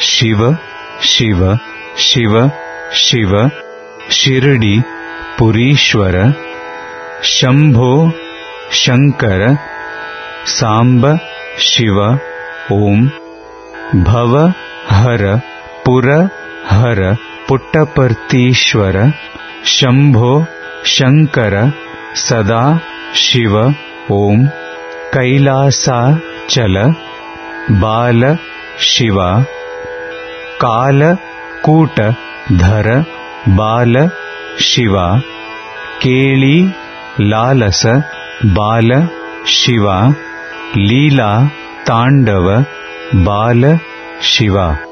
ಶಿವ ಶಿವ ಶಿವ ಶಿವ ಶಿರಡಿ ಪುರೀಶ್ವರ ಶಂಭೋ ಶಂಕರ ಸಾಂಬ ಶಿವ ಓಂ ಭವ ಹರ ಪುರ ಹರ ಪುಟ್ಟಪರ್ತೀಶ್ವರ ಶಂಭೋ ಶಂಕರ ಸದಾ ಶಿವ ಓಂ ಕೈಲಾಸಾಚಲ ಬಾಲ ಶಿವ ಕಾಲಕೂಟಧರ ಬಾಲ ಶಿವ ಕೇಳಿ ಲಾಲಸ ಬಾಲ ಶಿವ ಲೀಲಾ ತಾಂಡವ ಬಾಲ ಶಿವ